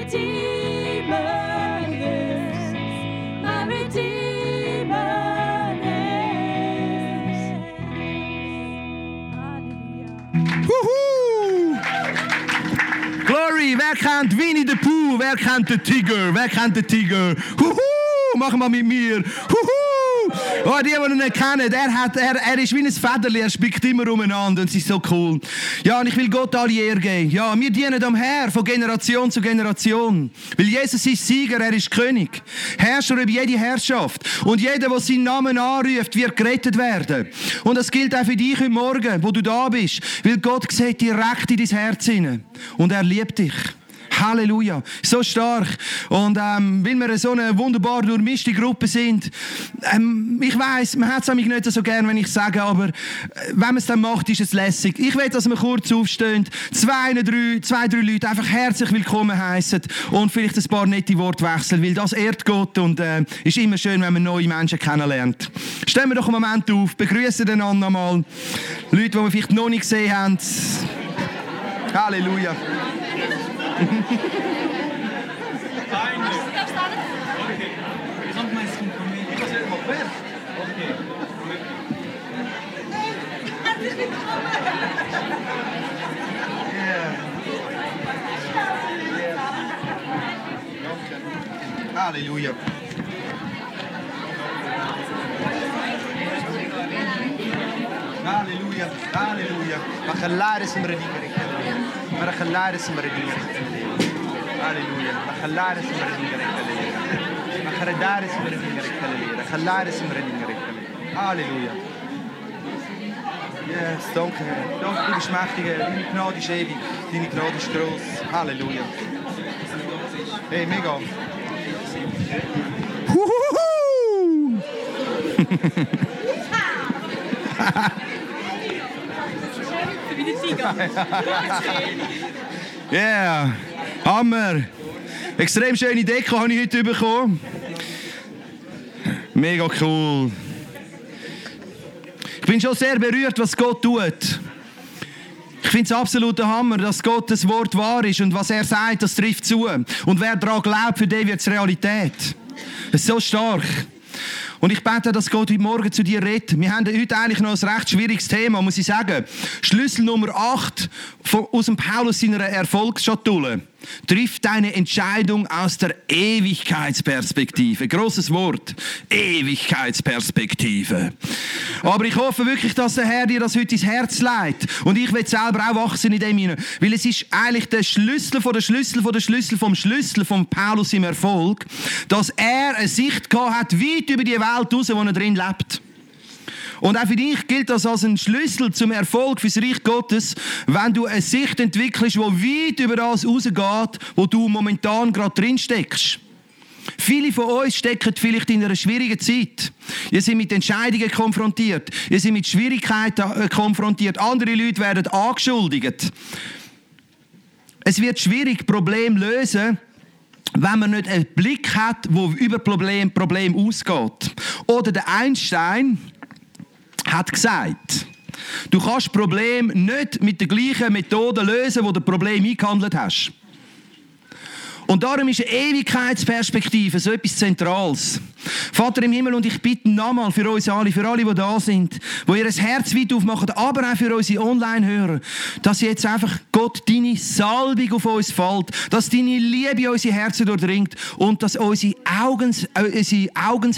Redeemer lives. My Redeemer lives. Halleluja. Glory, wer kennt Winnie the Pooh? Wer kennt den Tiger? Wer kennt den Tiger? Machen wir mit mir. Oh, die ihn nicht kennen, er ist wie ein Federli, er spickt immer umeinander und es ist so cool. Ja, und ich will Gott alle Ehre geben. Ja, wir dienen am Herrn von Generation zu Generation. Weil Jesus ist Sieger, er ist König. Herrscher über jede Herrschaft. Und jeder, der seinen Namen anruft, wird gerettet werden. Und das gilt auch für dich heute Morgen, wo du da bist. Weil Gott sieht direkt in dein Herz hinein. Und er liebt dich. Halleluja, so stark. Und weil wir so eine wunderbar durchmischte Gruppe sind, ich weiss, man hat es mich nicht so gern, wenn ich sage, aber wenn man es dann macht, ist es lässig. Ich will, dass wir kurz aufstehen, zwei, drei Leute einfach herzlich willkommen heissen und vielleicht ein paar nette Worte wechseln, weil das ehrt Gott und ist immer schön, wenn man neue Menschen kennenlernt. Stellen wir doch einen Moment auf, begrüßen einander mal. Leute, die wir vielleicht noch nicht gesehen haben. Halleluja. Halleluja. Halleluja. Halleluja. Maar geladen is een reddinger. Maar geladen is een reddinger. Halleluja. Maar geladen is een reddinger. Maar geladen is een reddinger. Geladen is een reddinger. Halleluja. Yes, danke Herr. Danke, du bist mächtig, Herr. Deine Gnade ist ewig. Deine Gnade ist gross. Halleluja. Hey, mega. Yeah, Hammer. Extrem schöne Deko habe ich heute bekommen. Mega cool. Ich bin schon sehr berührt, was Gott tut. Ich finde es absolut der Hammer, dass Gottes Wort wahr ist und was er sagt, das trifft zu. Und wer daran glaubt, für den wird es Realität. Es ist so stark. Und ich bete, dass Gott heute Morgen zu dir redet. Wir haben heute eigentlich noch ein recht schwieriges Thema, muss ich sagen. Schlüssel Nummer 8 aus dem Paulus seiner Erfolgsschatulle. Triff deine Entscheidung aus der Ewigkeitsperspektive. Grosses Wort. Ewigkeitsperspektive. Aber ich hoffe wirklich, dass der Herr dir das heute ins Herz legt. Und ich will selber auch wachsen in dem hinein. Weil es ist eigentlich der Schlüssel vom Schlüssel von Paulus im Erfolg, dass er eine Sicht gehabt hat, weit über die Welt raus, wo er drin lebt. Und auch für dich gilt das als ein Schlüssel zum Erfolg fürs Reich Gottes, wenn du eine Sicht entwickelst, die weit über das rausgeht, wo du momentan gerade drin steckst. Viele von uns stecken vielleicht in einer schwierigen Zeit. Ihr seid mit Entscheidungen konfrontiert. Ihr seid mit Schwierigkeiten konfrontiert. Andere Leute werden angeschuldigt. Es wird schwierig, Probleme zu lösen, wenn man nicht einen Blick hat, der über Problem ausgeht. Oder der Einstein hat gesagt, du kannst Probleme nicht mit der gleichen Methode lösen, wo du das Problem eingehandelt hast. Und darum ist eine Ewigkeitsperspektive so etwas Zentrales. Vater im Himmel, und ich bitte nochmal für uns alle, für alle, die da sind, die ihr Herz weit aufmachen, aber auch für unsere Online-Hörer, dass jetzt einfach Gott deine Salbung auf uns fällt, dass deine Liebe in unsere Herzen durchdringt und dass unsere Augen, die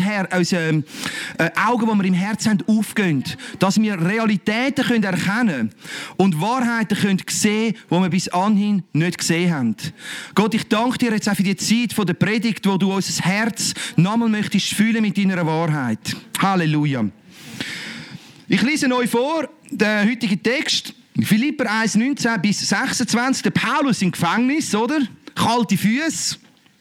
wir im Herzen haben, aufgehen, dass wir Realitäten können erkennen und Wahrheiten können sehen, die wir bis anhin nicht gesehen haben. Gott, ich danke dir jetzt auch für die Zeit von der Predigt, wo du unser Herz nochmal möchtest fühlen mit deiner Wahrheit. Halleluja. Ich lese euch vor, den heutigen Text, Philipper 1,19 bis 26, der Paulus im Gefängnis, oder? Kalte Füße,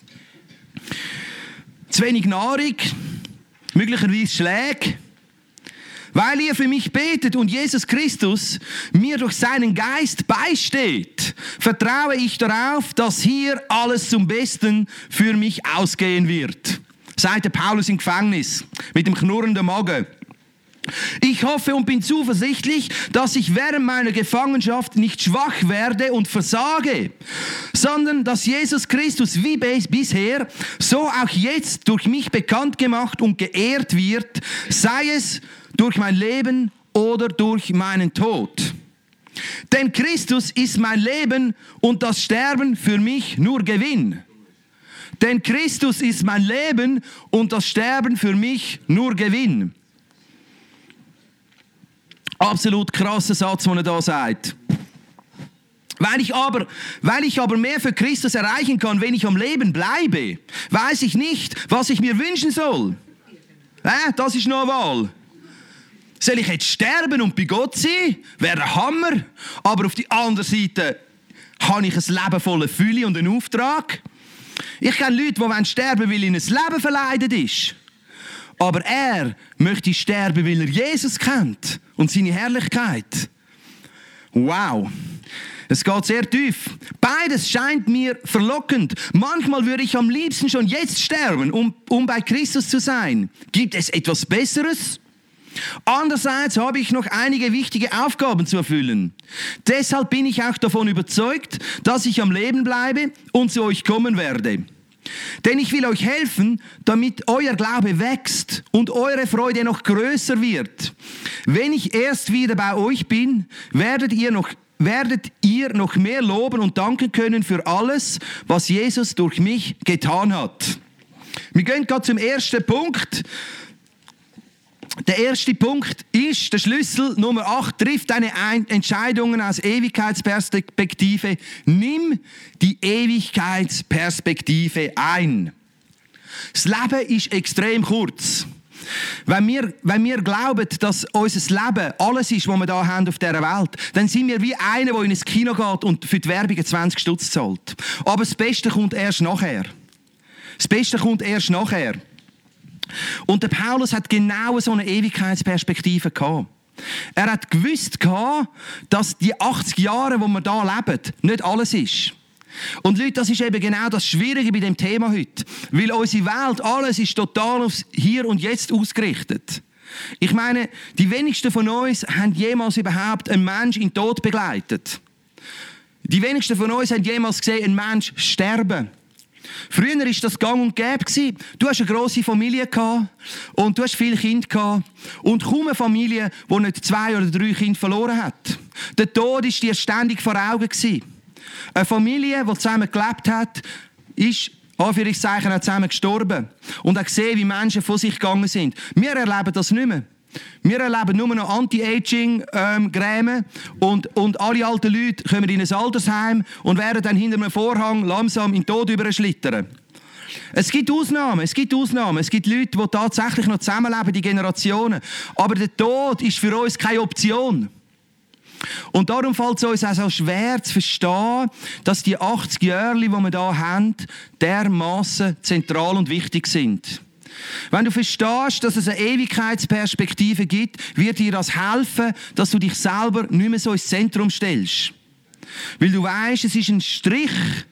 zu wenig Nahrung, möglicherweise Schläge. Weil ihr für mich betet und Jesus Christus mir durch seinen Geist beisteht, vertraue ich darauf, dass hier alles zum Besten für mich ausgehen wird. Sagt der Paulus im Gefängnis mit dem knurrenden Magen. Ich hoffe und bin zuversichtlich, dass ich während meiner Gefangenschaft nicht schwach werde und versage, sondern dass Jesus Christus wie bisher, so auch jetzt durch mich bekannt gemacht und geehrt wird, sei es durch mein Leben oder durch meinen Tod. Denn Christus ist mein Leben und das Sterben für mich nur Gewinn. Denn Christus ist mein Leben und das Sterben für mich nur Gewinn. Absolut krasser Satz, den er da sagt. Weil ich aber mehr für Christus erreichen kann, wenn ich am Leben bleibe, weiß ich nicht, was ich mir wünschen soll. Das ist noch eine Wahl. Soll ich jetzt sterben und bei Gott sein? Wäre ein Hammer. Aber auf die andere Seite habe ich ein Leben voller Fülle und einen Auftrag. Ich kenne Leute, die sterben wollen, weil ihnen das Leben verleidet ist. Aber er möchte sterben, weil er Jesus kennt und seine Herrlichkeit. Wow. Es geht sehr tief. Beides scheint mir verlockend. Manchmal würde ich am liebsten schon jetzt sterben, um bei Christus zu sein. Gibt es etwas Besseres? Andererseits habe ich noch einige wichtige Aufgaben zu erfüllen. Deshalb bin ich auch davon überzeugt, dass ich am Leben bleibe und zu euch kommen werde. Denn ich will euch helfen, damit euer Glaube wächst und eure Freude noch größer wird. Wenn ich erst wieder bei euch bin, werdet ihr noch mehr loben und danken können für alles, was Jesus durch mich getan hat. Wir gehen gerade zum ersten Punkt. Der erste Punkt ist, der Schlüssel Nummer 8, trifft deine Entscheidungen aus Ewigkeitsperspektive. Nimm die Ewigkeitsperspektive ein. Das Leben ist extrem kurz. Wenn wir glauben, dass unser Leben alles ist, was wir hier haben auf dieser Welt, dann sind wir wie einer, der in ein Kino geht und für die Werbung 20 Stutz zahlt. Aber das Beste kommt erst nachher. Das Beste kommt erst nachher. Und der Paulus hat genau so eine Ewigkeitsperspektive gehabt. Er hat gewusst, dass die 80 Jahre, die wir hier leben, nicht alles ist. Und Leute, das ist eben genau das Schwierige bei dem Thema heute. Weil unsere Welt, alles ist total aufs Hier und Jetzt ausgerichtet. Ich meine, die wenigsten von uns haben jemals überhaupt einen Menschen in den Tod begleitet. Die wenigsten von uns haben jemals gesehen, einen Menschen sterben. Früher war das gang und gäbe. Du hast eine grosse Familie und du hast viele Kinder und kaum eine Familie, die nicht 2 oder 3 Kinder verloren hat. Der Tod war dir ständig vor Augen. Eine Familie, die zusammen gelebt hat, ist Anführungszeichen auch zusammen gestorben und hat gesehen, wie Menschen von sich gegangen sind. Wir erleben das nicht mehr. Wir erleben nur noch Anti-Aging-Gräme und alle alten Leute kommen in ein Altersheim und werden dann hinter einem Vorhang langsam in den Tod überschlittern. Es gibt Ausnahmen. Es gibt Leute, die tatsächlich noch zusammenleben, die Generationen. Aber der Tod ist für uns keine Option. Und darum fällt es uns auch so schwer zu verstehen, dass die 80 Jahre, die wir hier haben, dermassen zentral und wichtig sind. Wenn du verstehst, dass es eine Ewigkeitsperspektive gibt, wird dir das helfen, dass du dich selber nicht mehr so ins Zentrum stellst. Weil du weißt, es ist ein Strich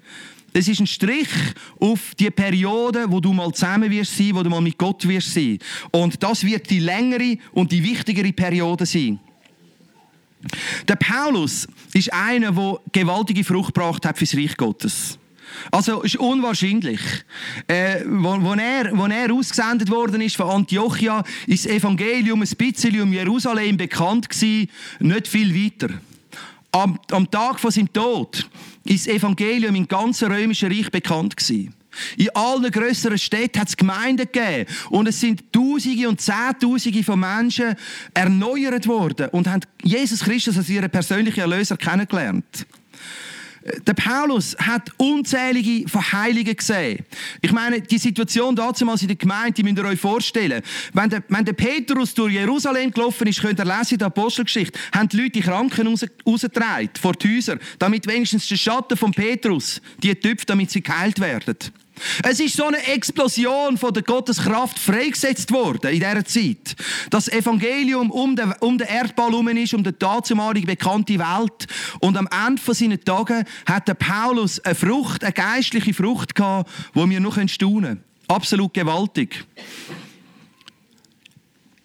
auf die Periode, wo du mal zusammen wirst sein, wo du mal mit Gott wirst sein. Und das wird die längere und die wichtigere Periode sein. Der Paulus ist einer, der gewaltige Frucht gebracht hat für das Reich Gottes. Also, es ist unwahrscheinlich. Als er ausgesendet worden ist von Antiochia, ist das Evangelium ein bisschen um Jerusalem bekannt gewesen, nicht viel weiter. Am Tag von seinem Tod ist das Evangelium im ganzen römischen Reich bekannt gewesen. In allen grösseren Städten hat es Gemeinden gegeben und es sind Tausende und Zehntausende von Menschen erneuert worden und haben Jesus Christus als ihren persönlichen Erlöser kennengelernt. Der Paulus hat unzählige Verheilungen gesehen. Ich meine, die Situation damals in der Gemeinde, die müsst ihr euch vorstellen. Wenn der Petrus durch Jerusalem gelaufen ist, könnt ihr lesen in der Apostelgeschichte, haben die Leute die Kranken rausgetragen vor die Häuser, damit wenigstens der Schatten von Petrus die tüpft, damit sie geheilt werden. Es ist so eine Explosion von der Gotteskraft freigesetzt worden in dieser Zeit. Das Evangelium um den Erdball herum ist, um die dazumalige bekannte Welt. Und am Ende von seinen Tagen hat der Paulus eine geistliche Frucht gehabt, die wir noch staunen können. Absolut gewaltig.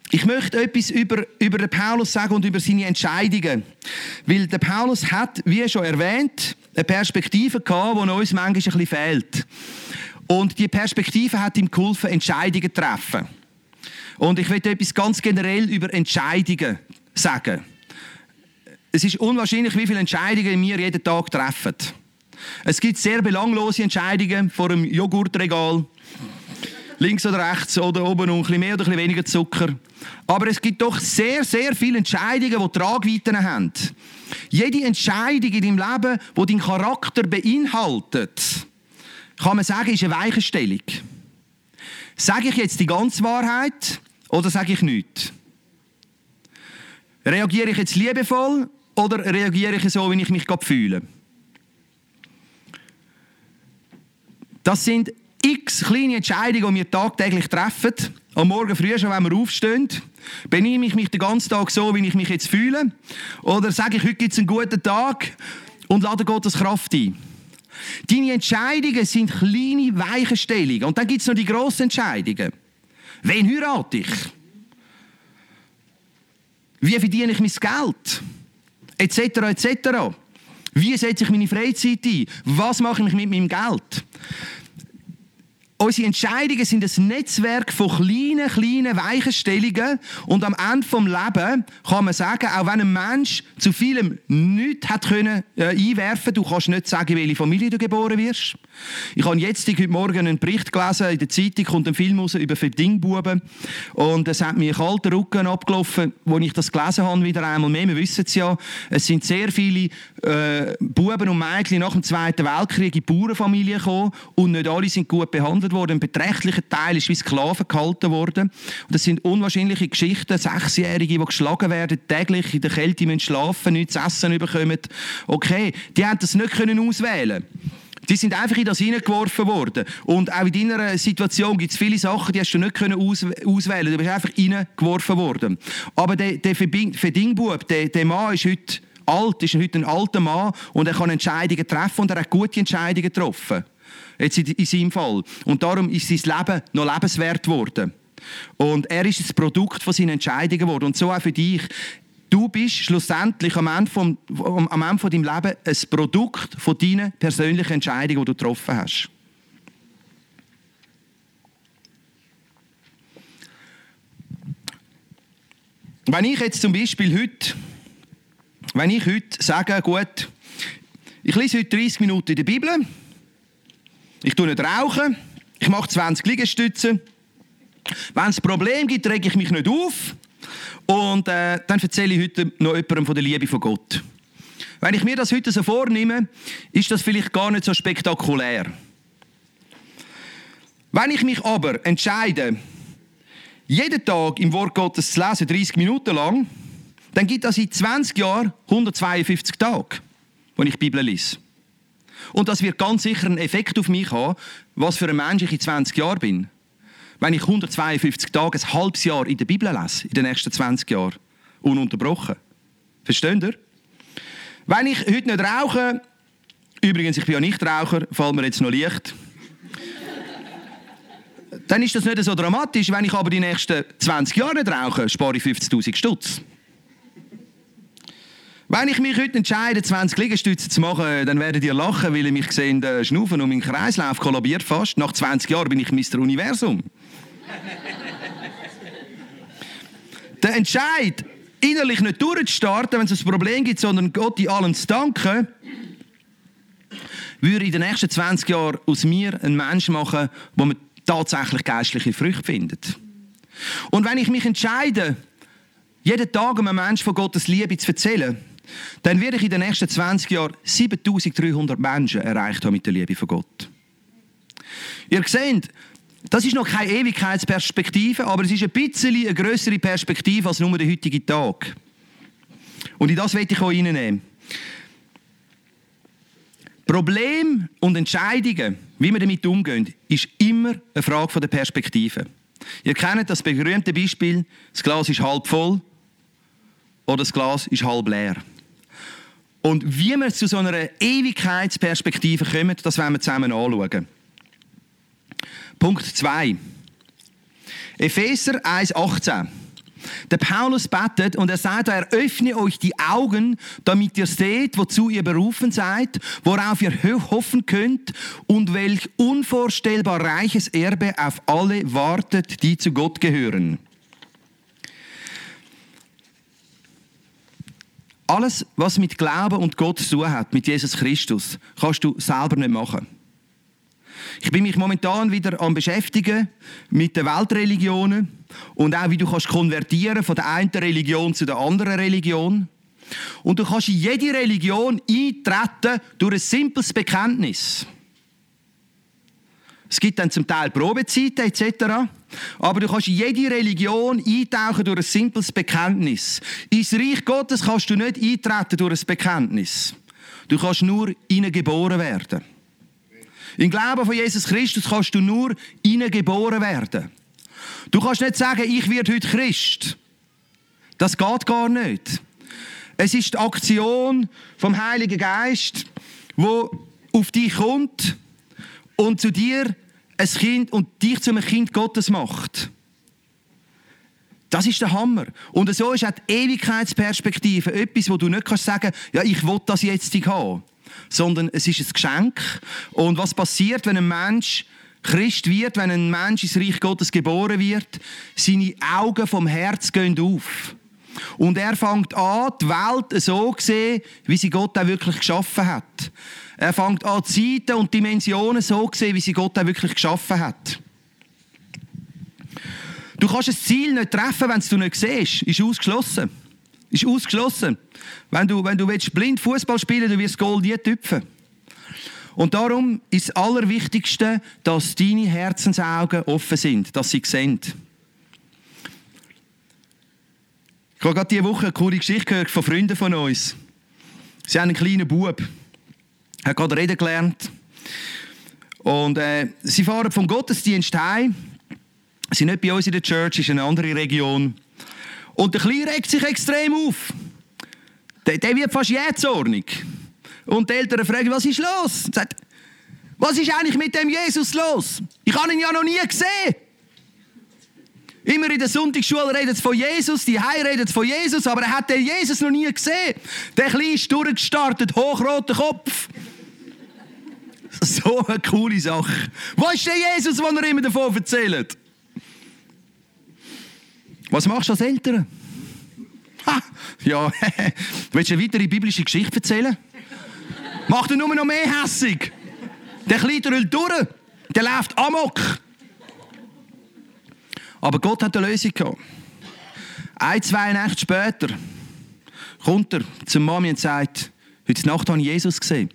Ich möchte etwas über den Paulus sagen und über seine Entscheidungen. Weil der Paulus hat, wie schon erwähnt, eine Perspektive gehabt, die uns manchmal ein bisschen fehlt. Und die Perspektive hat ihm geholfen, Entscheidungen zu treffen. Und ich möchte etwas ganz generell über Entscheidungen sagen. Es ist unwahrscheinlich, wie viele Entscheidungen wir jeden Tag treffen. Es gibt sehr belanglose Entscheidungen vor einem Joghurtregal. Links oder rechts oder oben und ein bisschen mehr oder ein bisschen weniger Zucker. Aber es gibt doch sehr, sehr viele Entscheidungen, die Tragweiten haben. Jede Entscheidung in deinem Leben, die deinen Charakter beinhaltet, kann man sagen, ist eine Weichenstellung. Sage ich jetzt die ganze Wahrheit oder sage ich nichts? Reagiere ich jetzt liebevoll oder reagiere ich so, wie ich mich gerade fühle? Das sind x kleine Entscheidungen, die wir tagtäglich treffen. Am Morgen früh schon, wenn wir aufstehen, benehme ich mich den ganzen Tag so, wie ich mich jetzt fühle? Oder sage ich, heute gibt es einen guten Tag und lade Gottes Kraft ein? Deine Entscheidungen sind kleine Weichenstellungen. Und dann gibt es noch die grossen Entscheidungen. Wen heirate ich? Wie verdiene ich mein Geld? Etc. etc. Wie setze ich meine Freizeit ein? Was mache ich mit meinem Geld? Unsere Entscheidungen sind ein Netzwerk von kleinen Weichenstellungen. Und am Ende des Lebens kann man sagen, auch wenn ein Mensch zu vielem nichts hat können einwerfen, du kannst nicht sagen, in welche Familie du geboren wirst. Ich habe heute Morgen einen Bericht gelesen, in der Zeitung kommt ein Film raus über Verdingbuben. Und es hat mir einen kalten Rücken abgelaufen, als ich das gelesen habe, wieder einmal mehr. Wir wissen es ja, es sind sehr viele Buben und Mädchen nach dem Zweiten Weltkrieg in Bauernfamilien gekommen und nicht alle sind gut behandelt worden. Ein beträchtlicher Teil ist wie Sklaven gehalten worden. Und das sind unwahrscheinliche Geschichten. 6-Jährige, die geschlagen werden, täglich in der Kälte müssen schlafen, nichts zu essen bekommen. Okay, die haben das nicht auswählen können. Die sind einfach in das hineingeworfen worden. Und auch in deiner Situation gibt es viele Sachen, die hast du nicht auswählen. Du bist einfach hineingeworfen worden. Aber der Verdingbub, der Mann ist heute alt, ist heute ein alter Mann und er kann Entscheidungen treffen und er hat gute Entscheidungen getroffen. Jetzt in seinem Fall. Und darum ist sein Leben noch lebenswert geworden. Und er ist das Produkt von seinen Entscheidungen geworden. Und so auch für dich. Du bist schlussendlich am Ende von deinem Leben ein Produkt von deinen persönlichen Entscheidungen, die du getroffen hast. Wenn ich jetzt zum Beispiel heute sage, gut, ich lese heute 30 Minuten in der Bibel, ich tue nicht rauchen, ich mache 20 Liegestützen, wenn es ein Problem gibt, rege ich mich nicht auf, und dann erzähle ich heute noch jemandem von der Liebe von Gott. Wenn ich mir das heute so vornehme, ist das vielleicht gar nicht so spektakulär. Wenn ich mich aber entscheide, jeden Tag im Wort Gottes zu lesen, 30 Minuten lang, dann gibt das in 20 Jahren 152 Tage, wo ich die Bibel lese. Und das wird ganz sicher einen Effekt auf mich haben, was für ein Mensch ich in 20 Jahren bin. Wenn ich 152 Tage, ein halbes Jahr in der Bibel lese, in den nächsten 20 Jahren, ununterbrochen. Versteht ihr? Wenn ich heute nicht rauche, übrigens, ich bin ja nicht Raucher, fällt mir jetzt noch leicht, dann ist das nicht so dramatisch. Wenn ich aber die nächsten 20 Jahre nicht rauche, spare ich 50'000 Stutz. Wenn ich mich heute entscheide, 20 Liegestütze zu machen, dann werdet ihr lachen, weil ihr mich seht, schnaufen und mein Kreislauf kollabiert fast. Nach 20 Jahren bin ich Mr. Universum. Der Entscheid, innerlich nicht durchzustarten, wenn es ein Problem gibt, sondern Gott in allem zu danken, würde in den nächsten 20 Jahren aus mir einen Menschen machen, wo man tatsächlich geistliche Früchte findet. Und wenn ich mich entscheide, jeden Tag einem Menschen von Gottes Liebe zu erzählen, dann werde ich in den nächsten 20 Jahren 7300 Menschen erreicht haben mit der Liebe von Gott. Ihr seht, das ist noch keine Ewigkeitsperspektive, aber es ist ein bisschen eine grössere Perspektive als nur der heutige Tag. Und in das möchte ich euch reinnehmen. Probleme und Entscheidungen, wie wir damit umgehen, ist immer eine Frage der Perspektive. Ihr kennt das berühmte Beispiel, das Glas ist halb voll oder das Glas ist halb leer. Und wie wir zu so einer Ewigkeitsperspektive kommen, das werden wir zusammen anschauen. Punkt 2. Epheser 1,18. Der Paulus betet und er sagt, er öffne euch die Augen, damit ihr seht, wozu ihr berufen seid, worauf ihr hoffen könnt und welch unvorstellbar reiches Erbe auf alle wartet, die zu Gott gehören. Alles, was mit Glauben und Gott zu tun hat, mit Jesus Christus, kannst du selber nicht machen. Ich bin mich momentan wieder am beschäftigen mit den Weltreligionen und auch, wie du kannst konvertieren von der einen Religion zu der anderen Religion. Und du kannst in jede Religion eintreten durch ein simples Bekenntnis. Es gibt dann zum Teil Probezeiten etc. Aber du kannst in jede Religion eintauchen durch ein simples Bekenntnis. Ins Reich Gottes kannst du nicht eintreten durch ein Bekenntnis. Du kannst nur hineingeboren werden. Im Glauben von Jesus Christus kannst du nur hineingeboren werden. Du kannst nicht sagen, ich werde heute Christ. Das geht gar nicht. Es ist die Aktion vom Heiligen Geist, wo auf dich kommt und zu dir ein Kind und dich zu einem Kind Gottes macht. Das ist der Hammer. Und so ist auch die Ewigkeitsperspektive etwas, wo du nicht sagen kannst, ja, ich will das jetzt haben. Sondern es ist ein Geschenk. Und was passiert, wenn ein Mensch Christ wird, wenn ein Mensch ins Reich Gottes geboren wird? Seine Augen vom Herz gehen auf. Und er fängt an, die Welt so zu sehen, wie sie Gott auch wirklich geschaffen hat. Er fängt an, Zeiten und Dimensionen so zu sehen, wie sie Gott auch wirklich geschaffen hat. Du kannst ein Ziel nicht treffen, wenn du nicht siehst. Ist ausgeschlossen. Ist ausgeschlossen. Wenn du blind Fußball spielen, du wirst Goal nie tüpfen. Und darum ist das Allerwichtigste, dass deine Herzensaugen offen sind, dass sie sehen. Ich habe gerade diese Woche eine coole Geschichte gehört von Freunden von uns. Sie haben einen kleinen Bub. Er hat gerade reden gelernt. Und sie fahren vom Gottesdienst heim. Sie sind nicht bei uns in der Church, ist eine andere Region. Und der Kleine regt sich extrem auf. Der wird fast jähzornig. Und die Eltern fragen, was ist los? Und sagt, was ist eigentlich mit dem Jesus los? Ich habe ihn ja noch nie gesehen. Immer in der Sonntagsschule redet es von Jesus, die Heim redet von Jesus, aber er hat den Jesus noch nie gesehen. Der Kleine ist durchgestartet, hochroter Kopf. So eine coole Sache. Wo ist der Jesus, den er immer davon erzählt? Was machst du als Eltern? Ha, ja, willst du eine weitere biblische Geschichte erzählen? Macht er nur noch mehr hässig. Der Kleine drüllt durch. Der läuft amok. Aber Gott hat eine Lösung gehabt. 1-2 Nächte später kommt er zur Mami und sagt, heute Nacht habe ich Jesus gesehen.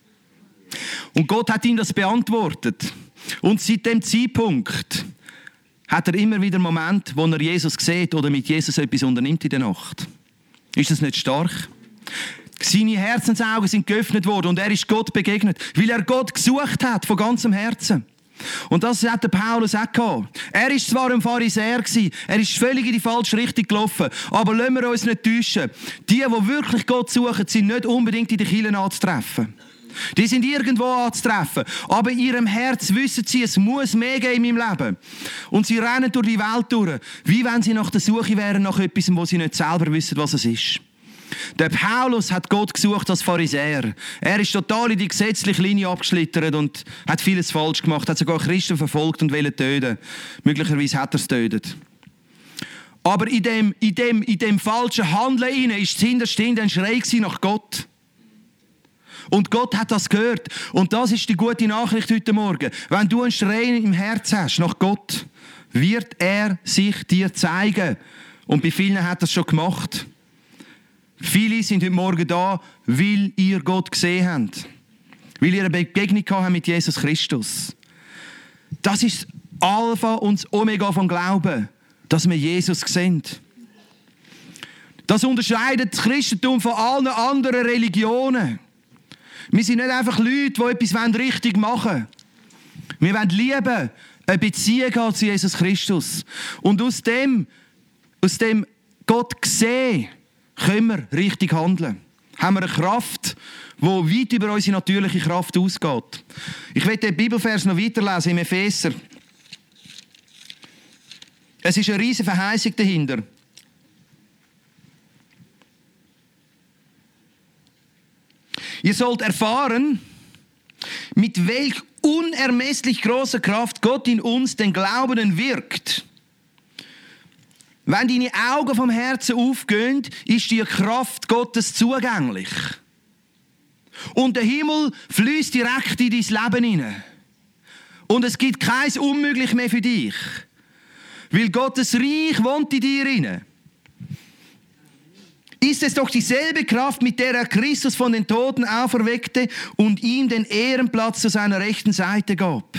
Und Gott hat ihm das beantwortet. Und seit dem Zeitpunkt hat er immer wieder Momente, wo er Jesus sieht oder mit Jesus etwas unternimmt in der Nacht. Ist das nicht stark? Seine Herzensaugen sind geöffnet worden und er ist Gott begegnet, weil er Gott gesucht hat von ganzem Herzen. Und das hat der Paulus auch gehabt. Er war zwar ein Pharisäer, er ist völlig in die falsche Richtung gelaufen, aber lassen wir uns nicht täuschen. Die wirklich Gott suchen, sind nicht unbedingt in den Kirchen anzutreffen. Die sind irgendwo anzutreffen. Aber in ihrem Herz wissen sie, es muss mehr geben in meinem Leben. Und sie rennen durch die Welt durch, wie wenn sie nach der Suche wären nach etwas, wo sie nicht selber wissen, was es ist. Der Paulus hat Gott gesucht als Pharisäer. Er ist total in die gesetzliche Linie abgeschlittert und hat vieles falsch gemacht, hat sogar Christen verfolgt und wollte töten. Möglicherweise hat er es getötet. Aber in dem falschen Handeln ist das hinterste ein Schrei nach Gott. Und Gott hat das gehört. Und das ist die gute Nachricht heute Morgen. Wenn du einen Schrei im Herz hast nach Gott, wird er sich dir zeigen. Und bei vielen hat er es schon gemacht. Viele sind heute Morgen da, weil ihr Gott gesehen habt. Weil ihr eine Begegnung habt mit Jesus Christus. Das ist das Alpha und das Omega vom Glauben, dass wir Jesus sehen. Das unterscheidet das Christentum von allen anderen Religionen. Wir sind nicht einfach Leute, die etwas richtig machen wollen. Wir wollen lieben, eine Beziehung haben zu Jesus Christus. Und aus dem Gott sehen, können wir richtig handeln. Haben wir eine Kraft, die weit über unsere natürliche Kraft ausgeht. Ich werde den Bibelvers noch weiterlesen im Epheser. Es ist eine riesige Verheißung dahinter. Ihr sollt erfahren, mit welch unermesslich großer Kraft Gott in uns, den Glaubenden, wirkt. Wenn deine Augen vom Herzen aufgehen, ist die Kraft Gottes zugänglich. Und der Himmel fließt direkt in dein Leben hinein. Und es gibt kein Unmöglich mehr für dich. Weil Gottes Reich wohnt in dir hinein. Ist es doch dieselbe Kraft, mit der er Christus von den Toten auferweckte und ihm den Ehrenplatz zu seiner rechten Seite gab.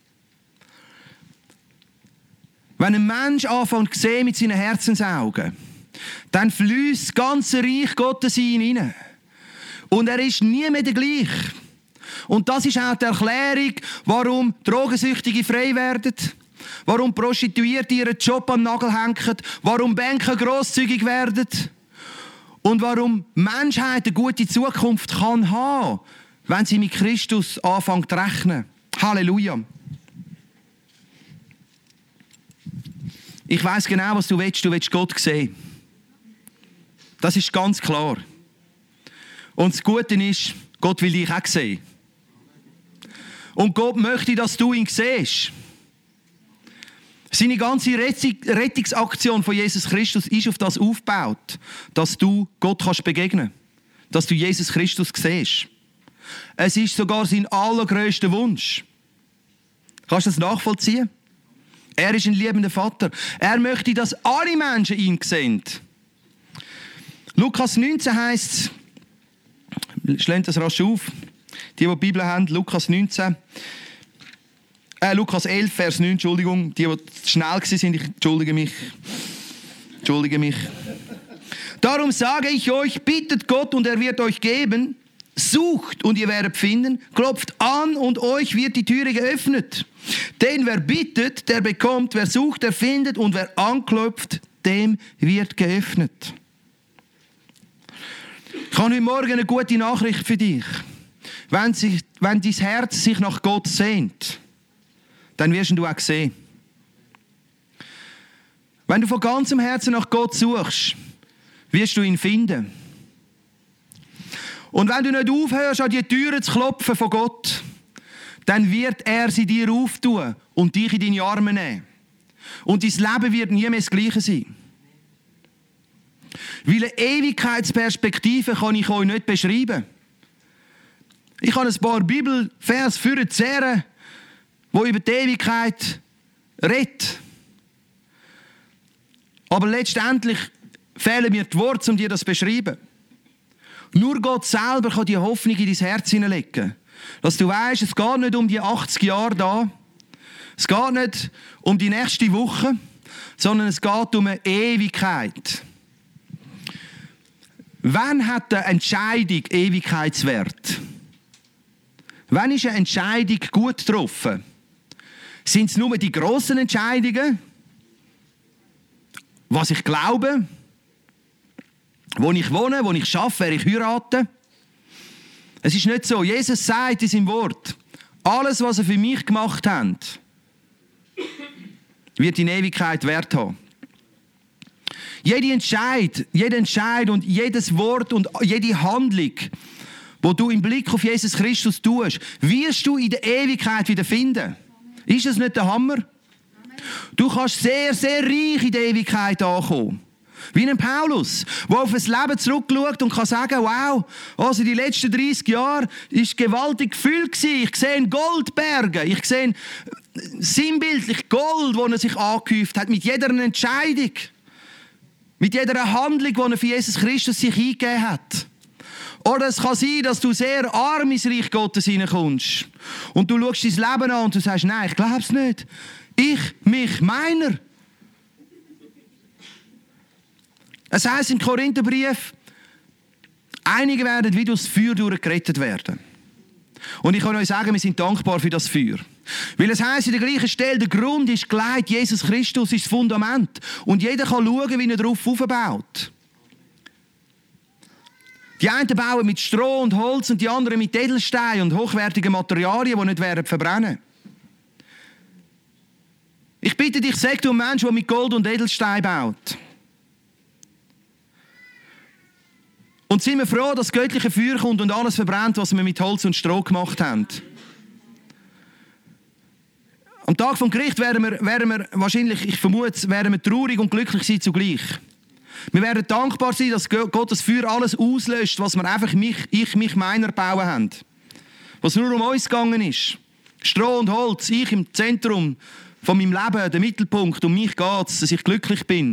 Wenn ein Mensch anfängt zu sehen mit seinen Herzensaugen, dann fließt das ganze Reich Gottes in ihn hinein. Und er ist nie mehr der gleiche. Und das ist auch die Erklärung, warum Drogensüchtige frei werden, warum Prostituierte ihren Job am Nagel hängen, warum Banker grosszügig werden und warum die Menschheit eine gute Zukunft kann haben, wenn sie mit Christus anfängt zu rechnen. Halleluja. Ich weiss genau, was du willst. Du willst Gott sehen. Das ist ganz klar. Und das Gute ist, Gott will dich auch sehen. Und Gott möchte, dass du ihn siehst. Seine ganze Rettungsaktion von Jesus Christus ist auf das aufgebaut, dass du Gott kannst begegnen, dass du Jesus Christus siehst. Es ist sogar sein allergrößter Wunsch. Kannst du das nachvollziehen? Er ist ein liebender Vater. Er möchte, dass alle Menschen ihn sehen. Lukas 19 heisst es, schlägt das rasch auf, die Bibel haben, Lukas 11, Vers 9, Entschuldigung, die schnell waren, ich entschuldige mich. Darum sage ich euch, bittet Gott und er wird euch geben, sucht und ihr werdet finden, klopft an und euch wird die Türe geöffnet. Denn wer bittet, der bekommt, wer sucht, der findet und wer anklopft, dem wird geöffnet. Ich habe heute Morgen eine gute Nachricht für dich. Wenn dein Herz sich nach Gott sehnt, dann wirst du auch sehen. Wenn du von ganzem Herzen nach Gott suchst, wirst du ihn finden. Und wenn du nicht aufhörst, an die Türen zu klopfen von Gott, dann wird er sie dir auftun und dich in deine Arme nehmen. Und dein Leben wird nie mehr das Gleiche sein. Weil eine Ewigkeitsperspektive kann ich euch nicht beschreiben. Ich habe ein paar Bibelvers für die Serie, die über die Ewigkeit reden. Aber letztendlich fehlen mir die Worte, um dir das zu beschreiben. Nur Gott selber kann die Hoffnung in dein Herz hineinlegen. Dass du weißt, es geht nicht um die 80 Jahre da. Es geht nicht um die nächste Woche, sondern es geht um eine Ewigkeit. Wann hat eine Entscheidung Ewigkeitswert? Wann ist eine Entscheidung gut getroffen? Sind es nur die grossen Entscheidungen? Was ich glaube? Wo ich wohne, wo ich arbeite, wer ich heirate? Es ist nicht so. Jesus sagt in seinem Wort, alles, was er für mich gemacht hat, wird in Ewigkeit Wert haben. Jeder Entscheid und jedes Wort und jede Handlung, wo du im Blick auf Jesus Christus tust, wirst du in der Ewigkeit wieder finden. Ist das nicht der Hammer? Du kannst sehr, sehr reich in der Ewigkeit ankommen. Wie ein Paulus, der auf das Leben zurückschaut und kann sagen, wow, also die letzten 30 Jahre war gewaltig gefüllt gewesen. Ich sehe Goldberge, ich sehe sinnbildlich Gold, das er sich angehäuft hat, mit jeder Entscheidung, mit jeder Handlung, die er für Jesus Christus sich eingegeben hat. Oder es kann sein, dass du sehr arm ins Reich Gottes hineinkommst und du schaust dein Leben an und du sagst, nein, ich glaube es nicht. Meiner. Es heisst im Korintherbrief, einige werden wie durchs Feuer durchgerettet werden. Und ich kann euch sagen, wir sind dankbar für das Feuer. Weil es heisst in der gleichen Stelle, der Grund ist gelegt, Jesus Christus ist das Fundament. Und jeder kann schauen, wie er darauf aufbaut. Die einen bauen mit Stroh und Holz und die anderen mit Edelstein und hochwertigen Materialien, die nicht verbrennen werden. Ich bitte dich, sag du einen Menschen, der mit Gold und Edelstein baut. Und sind wir froh, dass das göttliche Feuer kommt und alles verbrennt, was wir mit Holz und Stroh gemacht haben. Am Tag vom Gericht werden wir wahrscheinlich, ich vermute, werden wir traurig und glücklich sein zugleich. Wir werden dankbar sein, dass Gott das Feuer alles auslöscht, was wir einfach meiner bauen haben. Was nur um uns gegangen ist. Stroh und Holz, ich im Zentrum von meinem Leben, der Mittelpunkt, um mich geht es, dass ich glücklich bin.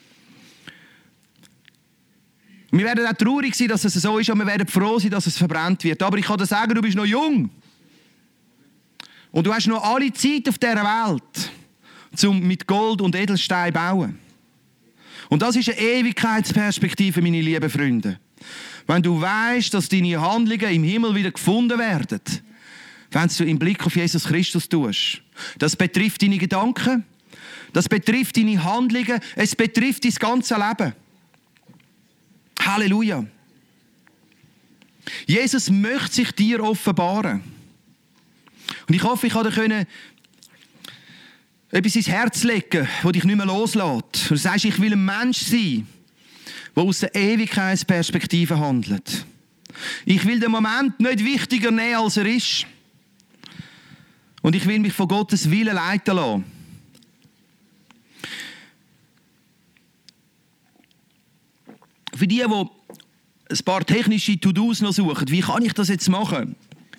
Wir werden auch traurig sein, dass es so ist, aber wir werden froh sein, dass es verbrannt wird. Aber ich kann dir sagen, du bist noch jung. Und du hast noch alle Zeit auf dieser Welt, um mit Gold und Edelstein zu bauen. Und das ist eine Ewigkeitsperspektive, meine lieben Freunde. Wenn du weißt, dass deine Handlungen im Himmel wieder gefunden werden, wenn du im Blick auf Jesus Christus tust. Das betrifft deine Gedanken, das betrifft deine Handlungen, es betrifft dein ganze Leben. Halleluja. Jesus möchte sich dir offenbaren. Und ich hoffe, ich konnte etwas ins Herz legen, das dich nicht mehr loslässt. Du sagst, ich will ein Mensch sein, der aus der Ewigkeitsperspektive handelt. Ich will den Moment nicht wichtiger nehmen, als er ist. Und ich will mich von Gottes Willen leiten lassen. Für die ein paar technische To-Dos noch suchen, wie kann ich das jetzt machen?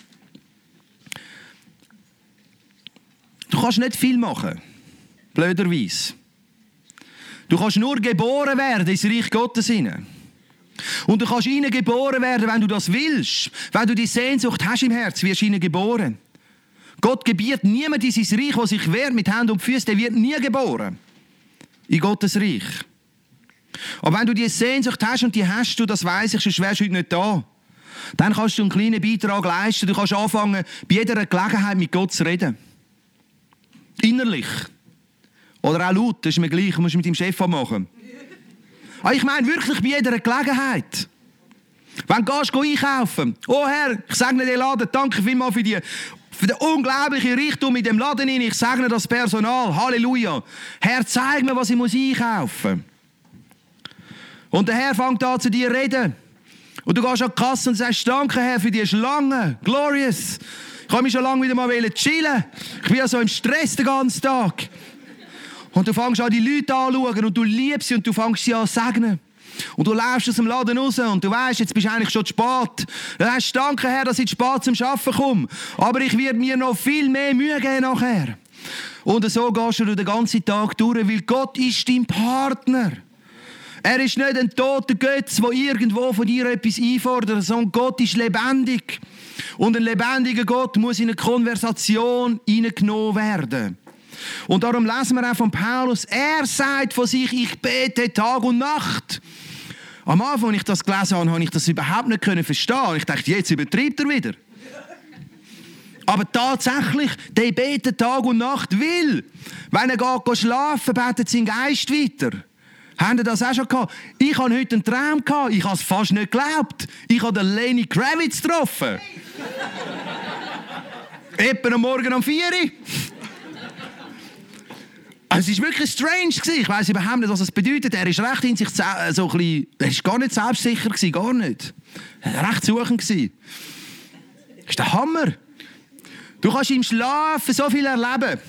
Du kannst nicht viel machen, blöderweise. Du kannst nur geboren werden ins Reich Gottes hinein. Und du kannst hineingeboren werden, wenn du das willst. Wenn du die Sehnsucht hast im Herz, wirst du hineingeboren. Gott gebiert niemand in sein Reich, der sich wehrt mit Händen und Füßen, der wird nie geboren. In Gottes Reich. Aber wenn du diese Sehnsucht hast, und die hast du, das weiss ich, sonst wärst du heute nicht da, dann kannst du einen kleinen Beitrag leisten. Du kannst anfangen, bei jeder Gelegenheit mit Gott zu reden. Innerlich. Oder auch laut, das ist mir gleich, musst du mit deinem Chef machen. Aber ich meine wirklich bei jeder Gelegenheit. Wenn du gehst einkaufen, oh Herr, ich segne den Laden, danke vielmals für den unglaublichen Reichtum in dem Laden. Ich segne das Personal, Halleluja. Herr, zeig mir, was ich einkaufen muss. Und der Herr fängt an zu dir reden. Und du gehst an die Kasse und sagst, danke Herr für die Schlange, glorious. Ich kann mich schon lange wieder mal chillen. Ich bin ja so im Stress den ganzen Tag. Und du fängst an, die Leute anzuschauen und du liebst sie und du fängst sie an zu segnen. Und du läufst aus dem Laden raus und du weißt, jetzt bist du eigentlich schon zu spät. Du sagst, danke Herr, dass ich zu spät zum Arbeiten komme. Aber ich werde mir noch viel mehr Mühe geben nachher. Und so gehst du den ganzen Tag durch, weil Gott ist dein Partner. Er ist nicht ein toter Götz, der irgendwo von dir etwas einfordert, sondern Gott ist lebendig. Und ein lebendiger Gott muss in eine Konversation hineingenommen werden. Und darum lesen wir auch von Paulus, er sagt von sich, ich bete Tag und Nacht. Am Anfang, als ich das gelesen habe, habe ich das überhaupt nicht verstehen. Ich dachte, jetzt übertreibt er wieder. Aber tatsächlich, der betet Tag und Nacht, weil, wenn er geht schlafen, betet sein Geist weiter. Habt ihr das auch schon gehabt? Ich hatte heute einen Traum gehabt. Ich habe es fast nicht geglaubt. Ich habe den Lenny Kravitz getroffen. Etwa am Morgen um 4 Uhr. Also, es war wirklich strange. Ich weiss überhaupt nicht, was es bedeutet. Er ist recht in sich so ein bisschen, er war gar nicht selbstsicher, gar nicht. Er war recht suchend. Das ist der Hammer. Du kannst im Schlafen so viel erleben.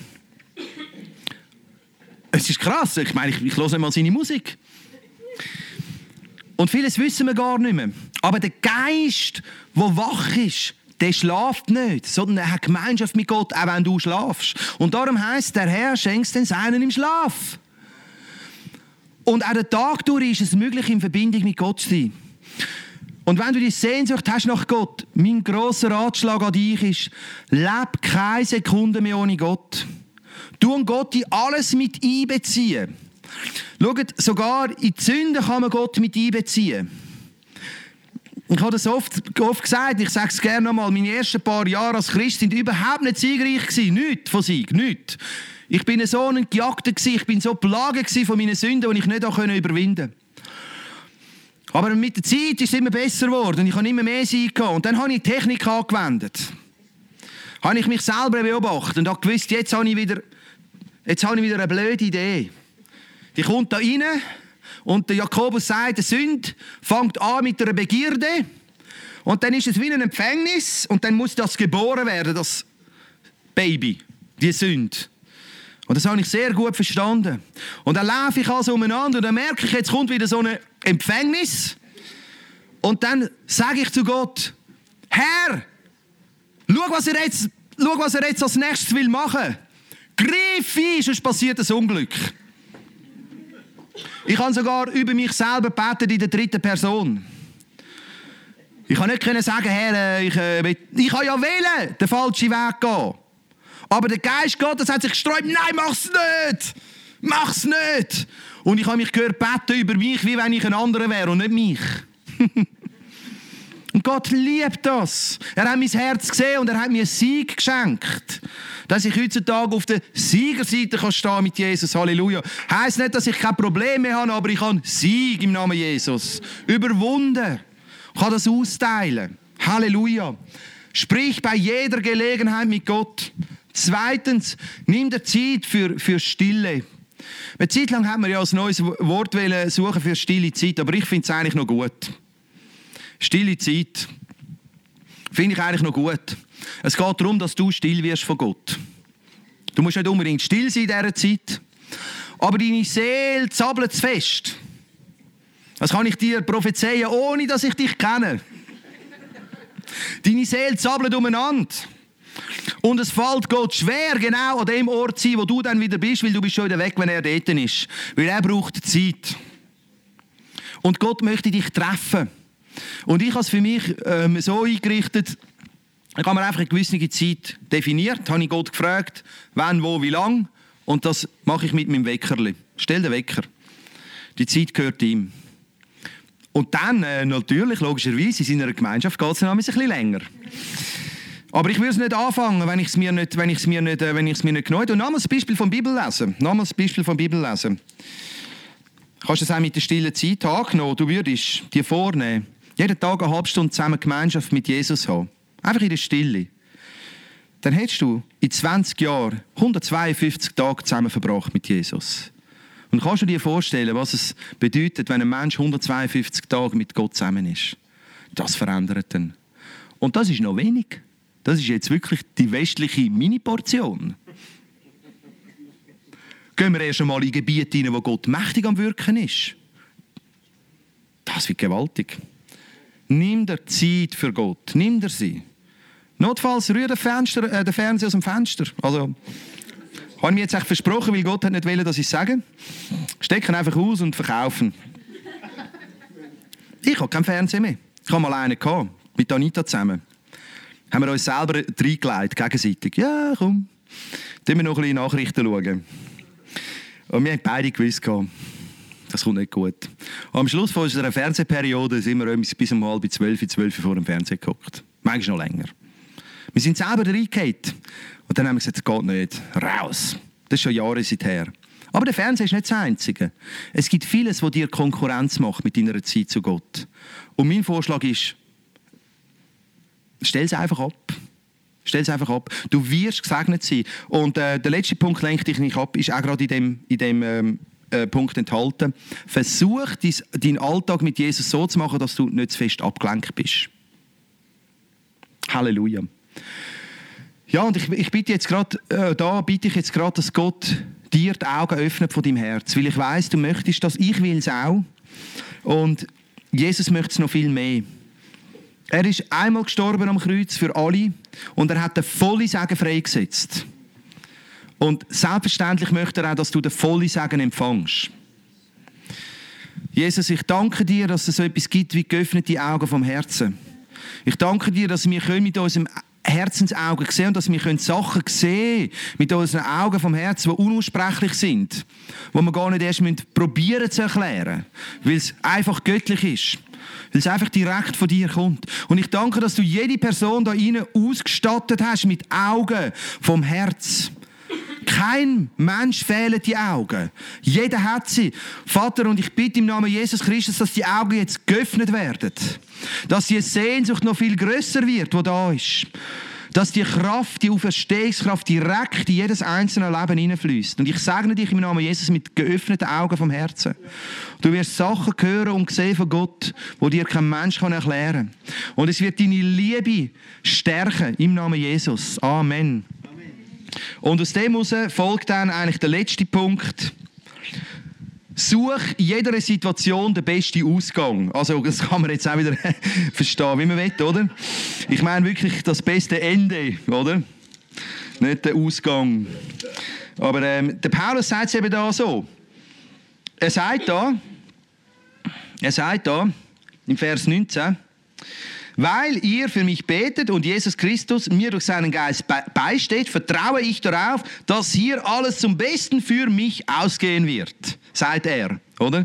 Es ist krass. Ich meine, ich höre mal seine Musik. Und vieles wissen wir gar nicht mehr. Aber der Geist, der wach ist, der schläft nicht, sondern er hat Gemeinschaft mit Gott, auch wenn du schlafst. Und darum heisst, der Herr schenkt den Seinen im Schlaf. Und auch den Tag durch ist es möglich, in Verbindung mit Gott zu sein. Und wenn du die Sehnsucht hast nach Gott, mein grosser Ratschlag an dich ist, leb keine Sekunde mehr ohne Gott. Du und Gott in alles mit einbeziehen. Schaut, sogar in die Sünde kann man Gott mit einbeziehen. Ich habe das oft gesagt, ich sage es gerne nochmal, meine ersten paar Jahre als Christ sind überhaupt nicht siegreich gewesen. Nichts von Sieg, nichts. Ich bin so ein Gejagter gewesen, ich bin so plagend von meinen Sünden, die ich nicht überwinden konnte. Aber mit der Zeit ist es immer besser geworden und ich habe immer mehr Sieg gehabt. Und dann habe ich Technik angewendet. Habe ich mich selber beobachtet und habe gewusst, jetzt habe ich wieder eine blöde Idee. Die kommt da rein Und der Jakobus sagt, die Sünde fängt an mit einer Begierde. Und dann ist es wie ein Empfängnis. Und dann muss das geboren werden, das Baby, die Sünde. Und das habe ich sehr gut verstanden. Und dann laufe ich also umeinander und dann merke ich, jetzt kommt wieder so ein Empfängnis. Und dann sage ich zu Gott, Herr, schau, was er jetzt als nächstes will machen. Griff ein, sonst passiert ein Unglück. Ich habe sogar über mich selber gebetet in der dritten Person. Ich kann nicht sagen, Herr, ich kann ja wählen, den falschen Weg gehen. Aber der Geist Gottes hat sich gesträubt, nein, mach's nicht! Mach's nicht! Und ich habe mich gehört beten über mich, wie wenn ich ein anderer wäre und nicht mich. Und Gott liebt das. Er hat mein Herz gesehen und er hat mir einen Sieg geschenkt. Dass ich heutzutage auf der Siegerseite stehen kann mit Jesus. Halleluja. Heisst nicht, dass ich keine Probleme mehr habe, aber ich habe Sieg im Namen Jesus. Überwunden. Ich kann das austeilen. Halleluja. Sprich bei jeder Gelegenheit mit Gott. Zweitens, nimm dir Zeit für Stille. Eine Zeit lang hat man ja als neues Wort suchen für stille Zeit, aber ich finde es eigentlich noch gut. Stille Zeit finde ich eigentlich noch gut. Es geht darum, dass du still wirst von Gott. Du musst nicht unbedingt still sein in dieser Zeit, aber deine Seele zappelt zu fest. Das kann ich dir prophezeien, ohne dass ich dich kenne. Deine Seele zappelt umeinander. Und es fällt Gott schwer, genau an dem Ort zu sein, wo du dann wieder bist, weil du bist schon wieder weg, wenn er dort ist. Weil er braucht Zeit. Und Gott möchte dich treffen. Und ich habe es für mich so eingerichtet, ich habe mir einfach eine gewisse Zeit definiert, habe ich Gott gefragt, wann, wo, wie lang. Und das mache ich mit meinem Weckerli. Stell den Wecker. Die Zeit gehört ihm. Und dann, natürlich, logischerweise, in seiner Gemeinschaft geht es dann ein bisschen länger. Aber ich würde es nicht anfangen, wenn ich es mir nicht genommen hätte. Und nochmals ein Beispiel vom Bibellesen. Kannst du es auch mit der stillen Zeit angenommen? Du würdest dir vornehmen, jeden Tag eine halbe Stunde zusammen Gemeinschaft mit Jesus haben. Einfach in der Stille. Dann hättest du in 20 Jahren 152 Tage zusammen verbracht mit Jesus. Und kannst du dir vorstellen, was es bedeutet, wenn ein Mensch 152 Tage mit Gott zusammen ist? Das verändert dann. Und das ist noch wenig. Das ist jetzt wirklich die westliche Mini-Portion. Gehen wir erst einmal in Gebiete hinein, wo Gott mächtig am Wirken ist. Das wird gewaltig. Nimm dir Zeit für Gott. Nimm dir sie. Notfalls rühr den Fernseher aus dem Fenster. Also, habe ich mir jetzt echt versprochen, weil Gott hat nicht wollen, dass ich es sage. Stecken einfach aus und verkaufen. Ich habe keinen Fernseher mehr. Ich habe mal einen gehabt, mit Anita zusammen. Haben wir uns selber reingelegt, gegenseitig. Ja, komm. Dann wir noch ein bisschen Nachrichten schauen. Und wir haben beide gewusst, das kommt nicht gut. Am Schluss von unserer Fernsehperiode sind wir bis um 11:30 vor dem Fernseher gehockt. Manchmal noch länger. Wir sind selber reingegangen. Und dann haben wir gesagt, das geht nicht. Raus. Das ist schon Jahre seither. Aber der Fernseher ist nicht das Einzige. Es gibt vieles, was dir Konkurrenz macht mit deiner Zeit zu Gott. Und mein Vorschlag ist, stell es einfach ab. Stell es einfach ab. Du wirst gesegnet sein. Und der letzte Punkt, lenkt dich nicht ab, ist auch gerade in dem Punkt enthalten. Versuch, deinen Alltag mit Jesus so zu machen, dass du nicht zu fest abgelenkt bist. Halleluja. Ja, und ich bitte jetzt gerade, dass Gott dir die Augen öffnet von deinem Herz. Weil ich weiss, du möchtest das, ich will es auch. Und Jesus möchte es noch viel mehr. Er ist einmal gestorben am Kreuz für alle und er hat den vollen Segen freigesetzt. Und selbstverständlich möchte er auch, dass du den vollen Segen empfängst. Jesus, ich danke dir, dass es so etwas gibt wie geöffnete Augen vom Herzen. Ich danke dir, dass wir mit unserem Herzensaugen sehen und dass wir Sachen sehen mit unseren Augen vom Herzen, die unaussprechlich sind, die wir gar nicht erst probieren zu erklären, weil es einfach göttlich ist. Weil es einfach direkt von dir kommt. Und ich danke, dass du jede Person da rein ausgestattet hast mit Augen vom Herz. Kein Mensch fehlen die Augen. Jeder hat sie. Vater, und ich bitte im Namen Jesus Christus, dass die Augen jetzt geöffnet werden. Dass die Sehnsucht noch viel grösser wird, die da ist. dass die Kraft, die Auferstehungskraft direkt in jedes einzelne Leben hineinfließt. Und ich segne dich im Namen Jesus mit geöffneten Augen vom Herzen. Du wirst Sachen hören und sehen von Gott, die dir kein Mensch erklären kann. Und es wird deine Liebe stärken im Namen Jesus. Amen. Und aus dem heraus folgt dann eigentlich der letzte Punkt. Such in jeder Situation den besten Ausgang. Also, das kann man jetzt auch wieder verstehen, wie man will, oder? Ich meine wirklich das beste Ende, oder? Nicht der Ausgang. Aber der Paulus sagt es eben da so. Er sagt da im Vers 19, weil ihr für mich betet und Jesus Christus mir durch seinen Geist beisteht, vertraue ich darauf, dass hier alles zum Besten für mich ausgehen wird, sagt er, oder?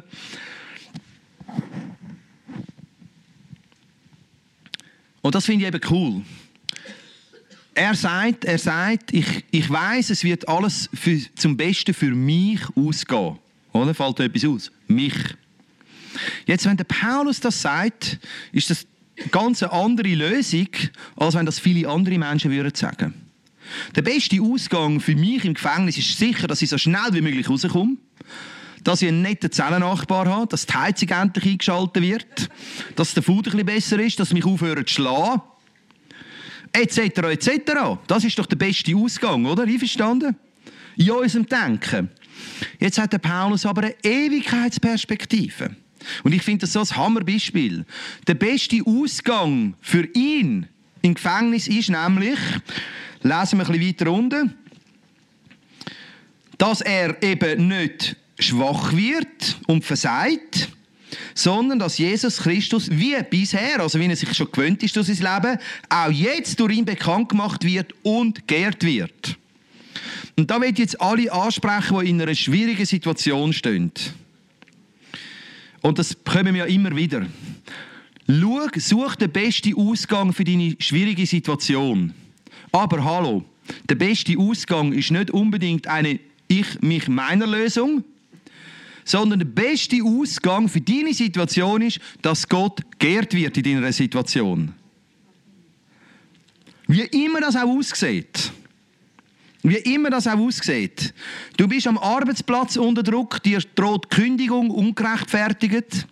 Und das finde ich eben cool. Er sagt, ich weiss, es wird alles zum Besten für mich ausgehen. Oder? Fällt da etwas aus? Mich. Jetzt, wenn der Paulus das sagt, ist das eine ganz andere Lösung, als wenn das viele andere Menschen würden sagen. Der beste Ausgang für mich im Gefängnis ist sicher, dass ich so schnell wie möglich rauskomme, dass ich einen netten Zellennachbar habe, dass die Heizung endlich eingeschaltet wird, dass der Food ein bisschen besser ist, dass mich aufhören zu schlagen, etc., etc. Das ist doch der beste Ausgang, oder? Einverstanden? In unserem Denken. Jetzt hat der Paulus aber eine Ewigkeitsperspektive. Und ich finde das so ein Hammerbeispiel. Der beste Ausgang für ihn im Gefängnis ist nämlich, lesen wir ein bisschen weiter unten, dass er eben nicht schwach wird und versagt, sondern dass Jesus Christus wie bisher, also wie er sich schon gewöhnt ist durch sein Leben, auch jetzt durch ihn bekannt gemacht wird und geehrt wird. Und da will ich jetzt alle ansprechen, die in einer schwierigen Situation stehen. Und das bekommen wir ja immer wieder. Such den besten Ausgang für deine schwierige Situation. Aber hallo, der beste Ausgang ist nicht unbedingt eine Ich-mich-meiner-Lösung, sondern der beste Ausgang für deine Situation ist, dass Gott geehrt wird in deiner Situation. Wie immer das auch aussieht. Wie immer das auch aussieht. Du bist am Arbeitsplatz unter Druck, dir droht Kündigung ungerechtfertigt.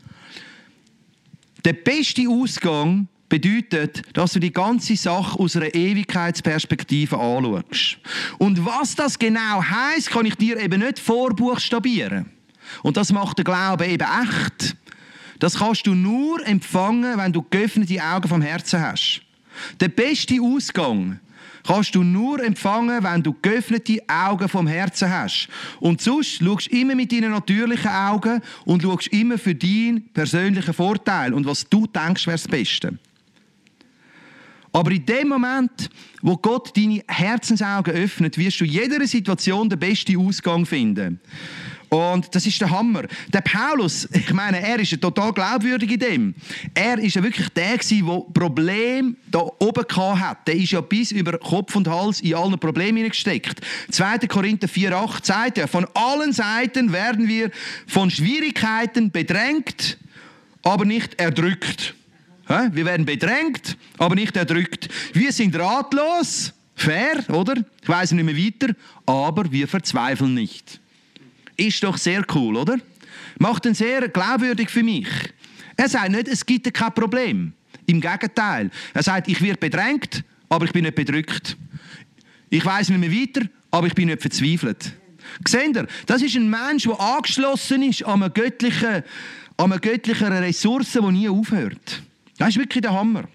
Der beste Ausgang bedeutet, dass du die ganze Sache aus einer Ewigkeitsperspektive anschaust. Und was das genau heisst, kann ich dir eben nicht vorbuchstabieren. Und das macht der Glaube eben echt. Das kannst du nur empfangen, wenn du geöffnete Augen vom Herzen hast. Der beste Ausgang kannst du nur empfangen, wenn du geöffnete Augen vom Herzen hast. Und sonst schaust du immer mit deinen natürlichen Augen und schaust immer für deinen persönlichen Vorteil. Und was du denkst, wäre das Beste. Aber in dem Moment, wo Gott deine Herzensaugen öffnet, wirst du in jeder Situation den besten Ausgang finden. Und das ist der Hammer. Der Paulus, ich meine, er ist ja total glaubwürdig in dem. Er ist ja wirklich der gewesen, der Probleme da oben hatte. Der ist ja bis über Kopf und Hals in allen Problemen hineingesteckt. 2. Korinther 4,8 sagt ja, von allen Seiten werden wir von Schwierigkeiten bedrängt, aber nicht erdrückt. Wir werden bedrängt, aber nicht erdrückt. Wir sind ratlos, fair, oder? Ich weiss nicht mehr weiter, aber wir verzweifeln nicht. Ist doch sehr cool, oder? Macht ihn sehr glaubwürdig für mich. Er sagt nicht, es gibt kein Problem. Im Gegenteil. Er sagt, ich werde bedrängt, aber ich bin nicht bedrückt. Ich weiss nicht mehr weiter, aber ich bin nicht verzweifelt. Seht ihr? Das ist ein Mensch, der angeschlossen ist an eine göttliche Ressource, die nie aufhört. Das ist wirklich der Hammer.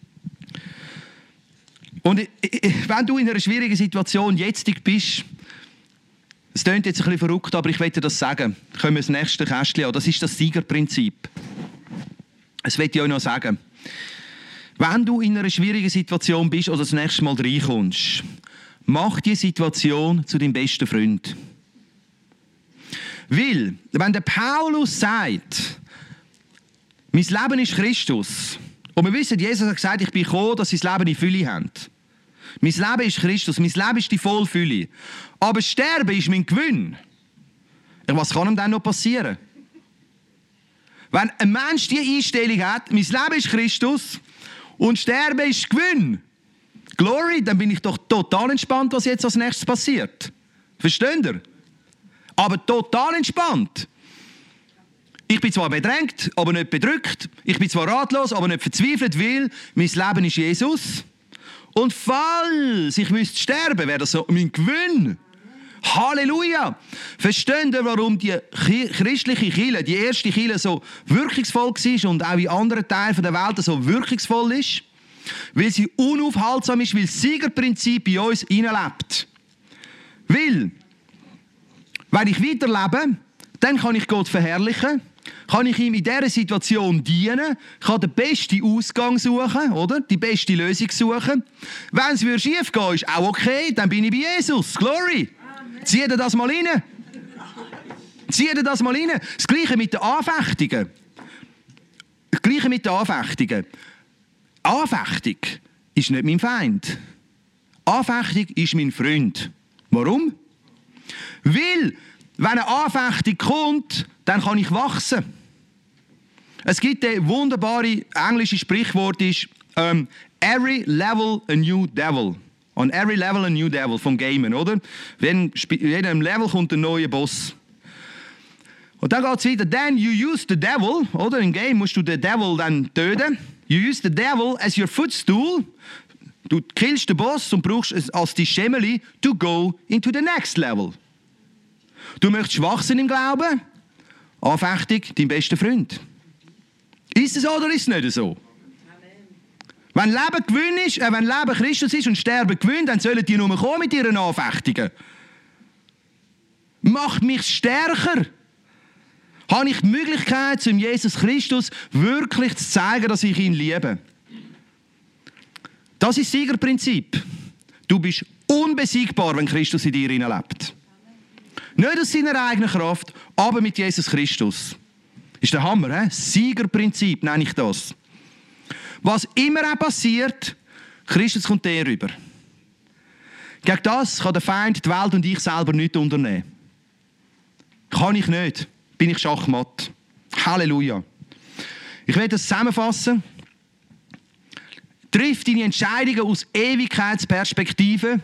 Und wenn du in einer schwierigen Situation jetzt bist, es klingt jetzt ein bisschen verrückt, aber ich will dir das sagen. Können wir das nächste Kästchen an. Das ist das Siegerprinzip. Das will ich euch noch sagen. Wenn du in einer schwierigen Situation bist oder das nächste Mal reinkommst, mach die Situation zu deinem besten Freund. Weil, wenn der Paulus sagt, mein Leben ist Christus, und wir wissen, Jesus hat gesagt, ich bin gekommen, dass sie das Leben in Fülle haben. Mein Leben ist Christus, mein Leben ist die Vollfülle. Aber Sterben ist mein Gewinn. Was kann ihm dann noch passieren? Wenn ein Mensch diese Einstellung hat, mein Leben ist Christus und Sterben ist Gewinn, Glory, dann bin ich doch total entspannt, was jetzt als nächstes passiert. Versteht ihr? Aber total entspannt. Ich bin zwar bedrängt, aber nicht bedrückt. Ich bin zwar ratlos, aber nicht verzweifelt, weil mein Leben ist Jesus. Und falls ich müsste sterben, wäre das so mein Gewinn. Halleluja! Versteht ihr, warum die christliche Kirche, die erste Kirche, so wirkungsvoll war und auch in anderen Teilen der Welt so wirkungsvoll ist? Weil sie unaufhaltsam ist, weil das Siegerprinzip bei uns hineinlebt. Weil, wenn ich weiterlebe, dann kann ich Gott verherrlichen, kann ich ihm in dieser Situation dienen, kann den besten Ausgang suchen, oder? Die beste Lösung suchen. Wenn es schief geht, ist auch okay, dann bin ich bei Jesus. Glory! Zieh dir das mal rein. Zieh dir das mal rein. Das Gleiche mit den Anfechtungen. Das Gleiche mit den Anfechtungen. Anfechtung ist nicht mein Feind. Anfechtung ist mein Freund. Warum? Weil, wenn eine Anfechtung kommt, dann kann ich wachsen. Es gibt ein wunderbares englisches Sprichwort, ist every level a new devil. On every level a new devil, vom Gamen, oder? In jedem Level kommt ein neuer Boss. Und dann geht es weiter. Then you use the devil, oder? Im Game musst du den Devil dann töten. You use the devil as your footstool. Du killst den Boss und brauchst es als die Schemeli to go into the next level. Du möchtest wachsen im Glauben? Anfechtung, dein bester Freund. Ist es so oder ist es nicht so? Wenn Leben Gewinn ist, wenn Leben Christus ist und Sterben Gewinn, dann sollen die nur kommen mit ihren Anfechtungen. Macht mich stärker. Habe ich die Möglichkeit, zum Jesus Christus wirklich zu zeigen, dass ich ihn liebe. Das ist das Siegerprinzip. Du bist unbesiegbar, wenn Christus in dir lebt. Nicht aus seiner eigenen Kraft, aber mit Jesus Christus. Ist der Hammer, he? Siegerprinzip nenne ich das. Was immer auch passiert, Christus kommt dir rüber. Gegen das kann der Feind, die Welt und ich selber nichts unternehmen. Kann ich nicht. Bin ich schachmatt. Halleluja. Ich werde das zusammenfassen. Triff deine Entscheidungen aus Ewigkeitsperspektive.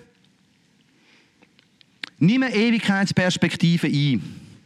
Nimm eine Ewigkeitsperspektive ein.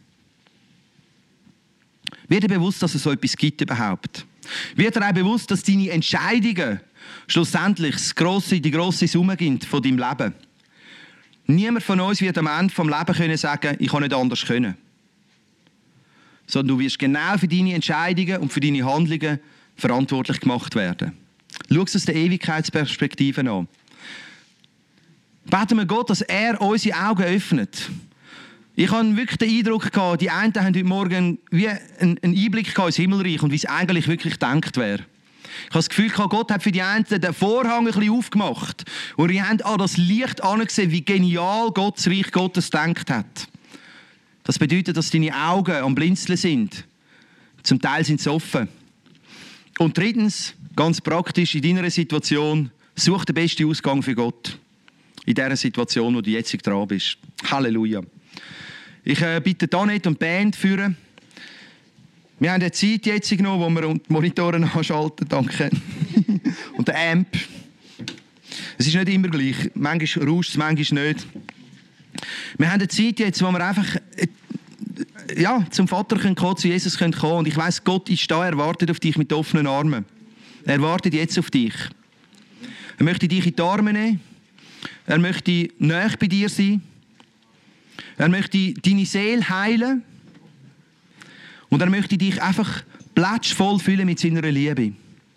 Wird dir bewusst, dass es so etwas gibt überhaupt? Wird dir auch bewusst, dass deine Entscheidungen schlussendlich die grosse Summe sind von deinem Leben? Niemand von uns wird am Ende des Lebens können sagen, ich kann nicht anders können. Sondern du wirst genau für deine Entscheidungen und für deine Handlungen verantwortlich gemacht werden. Schau es aus der Ewigkeitsperspektive an. Beten wir Gott, dass er unsere Augen öffnet. Ich hatte wirklich den Eindruck gehabt, die einen haben heute Morgen wie einen Einblick ins Himmelreich und wie es eigentlich wirklich gedacht wäre. Ich habe das Gefühl gehabt, Gott hat für die einen den Vorhang ein bisschen aufgemacht. Und die haben das Licht angesehen, wie genial Gott das Reich Gottes gedacht hat. Das bedeutet, dass deine Augen am Blinzeln sind. Zum Teil sind sie offen. Und drittens, ganz praktisch in deiner Situation, such den besten Ausgang für Gott. In dieser Situation, wo du jetzt dran bist. Halleluja. Ich bitte Danette und die Band führen. Wir haben eine Zeit jetzt noch, wo wir die Monitore anschalten. Danke. Und der Amp. Es ist nicht immer gleich. Manchmal rauscht es, manchmal nicht. Wir haben eine Zeit jetzt, wo wir einfach zum Vater kommen können, zu Jesus kommen können. Und ich weiss, Gott ist da, er wartet auf dich mit offenen Armen. Er wartet jetzt auf dich. Er möchte dich in die Arme nehmen. Er möchte nahe bei dir sein. Er möchte deine Seele heilen. Und er möchte dich einfach plätschvoll füllen mit seiner Liebe.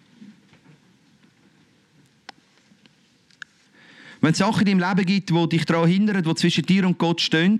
Wenn es Sachen in deinem Leben gibt, die dich daran hindern, die zwischen dir und Gott stehen,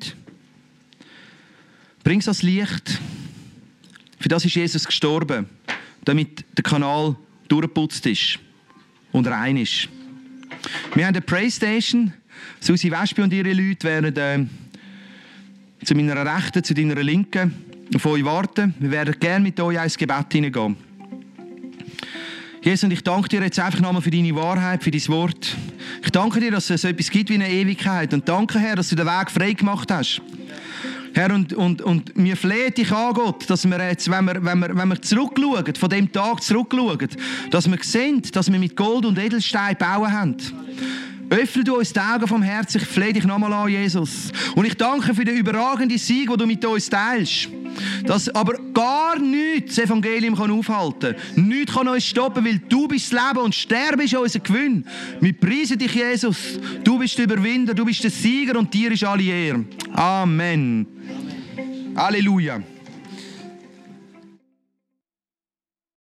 bring es ans Licht. Für das ist Jesus gestorben, damit der Kanal durchgeputzt ist und rein ist. Wir haben eine Praystation. Susi Wespe und ihre Leute werden zu meiner Rechten, zu deiner Linken auf euch warten. Wir werden gerne mit euch ins Gebet hineingehen. Jesus, und ich danke dir jetzt einfach nochmal für deine Wahrheit, für dein Wort. Ich danke dir, dass es so etwas gibt wie eine Ewigkeit. Und danke, Herr, dass du den Weg frei gemacht hast. Herr, und wir flehen dich an, Gott, dass wir jetzt, wenn wir zurückschauen, von dem Tag zurückschauen, dass wir sehen, dass wir mit Gold und Edelstein bauen haben. Öffne du uns die Augen vom Herzen, ich flehe dich nochmal an, Jesus. Und ich danke für den überragenden Sieg, den du mit uns teilst. Dass aber gar nichts das Evangelium aufhalten kann. Nichts kann uns stoppen, weil du bist das Leben und Sterben ist unser Gewinn. Wir preisen dich, Jesus. Du bist der Überwinder, du bist der Sieger und dir ist alle Ehre. Amen. Halleluja.